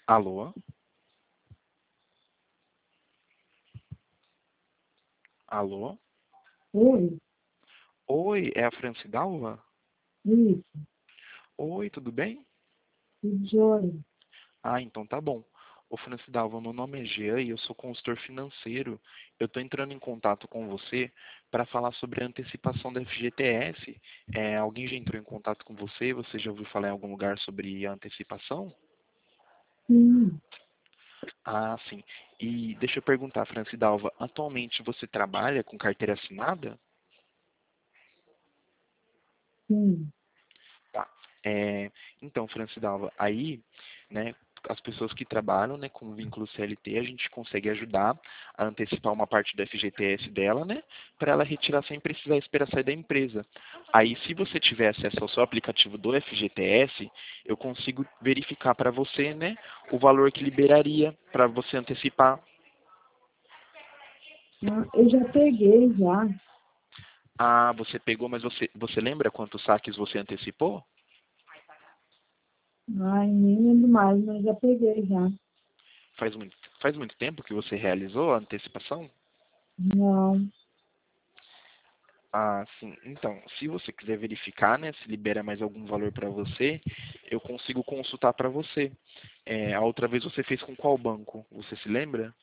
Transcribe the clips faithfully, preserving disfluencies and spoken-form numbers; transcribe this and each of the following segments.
Alô? Alô? Oi, Oi, é a Francidalva? isso, Oi, tudo bem? tudo jóia. Ah, então tá bom. Ô Francidalva, meu nome é Jean e eu sou consultor financeiro. Eu estou entrando em contato com você para falar sobre a antecipação da F G T S. É, alguém já entrou em contato com você? Você já ouviu falar em algum lugar sobre a antecipação? Sim, Ah, sim. E deixa eu perguntar, Francidalva, atualmente você trabalha com carteira assinada? sim. Tá. É, então, Francidalva, aí, né, as pessoas que trabalham, né, com vínculo C L T, a gente consegue ajudar a antecipar uma parte do F G T S dela, né, para ela retirar sem precisar esperar sair da empresa. Aí, se você tiver acesso ao seu aplicativo do F G T S, eu consigo verificar para você, né, o valor que liberaria para você antecipar. Ah, eu já peguei já. Ah, você pegou, mas você, você lembra quantos saques você antecipou? Ai, nem lembro mais, mas já peguei já. Faz muito, faz muito tempo que você realizou a antecipação? Não, Ah, sim. Então, se você quiser verificar, né, se libera mais algum valor para você, eu consigo consultar para você. É, a outra vez você fez com qual banco? Você se lembra?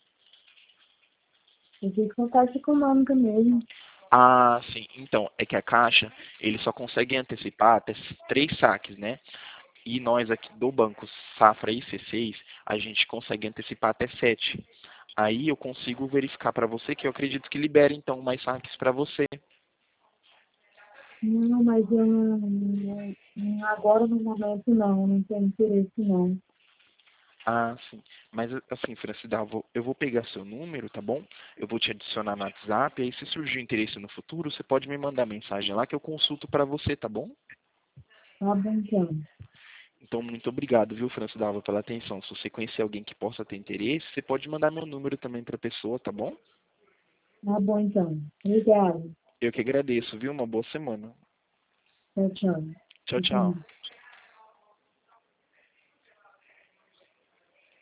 eu fiz com Caixa Econômica mesmo. Ah, sim. Então, é que a Caixa, eles só conseguem antecipar até três saques, né? E nós aqui do Banco Safra e C seis, a gente consegue antecipar até sete. Aí eu consigo verificar para você que eu acredito que libere então mais saques para você. Não, mas eu não, não- não- agora no momento não, não tenho interesse não. Ah, sim. Mas assim, Francisca, eu vou, eu vou pegar seu número, tá bom? Eu vou te adicionar no WhatsApp, aí se surgir interesse no futuro, você pode me mandar mensagem lá que eu consulto para você, tá bom? Tá bom então. Então, muito obrigado, viu, Francisca, pela atenção. Se você conhecer alguém que possa ter interesse, você pode mandar meu número também para a pessoa, tá bom? Tá bom então. Obrigada. Eu que agradeço, viu? Uma boa semana. Tchau, tchau. Tchau, tchau. Uhum.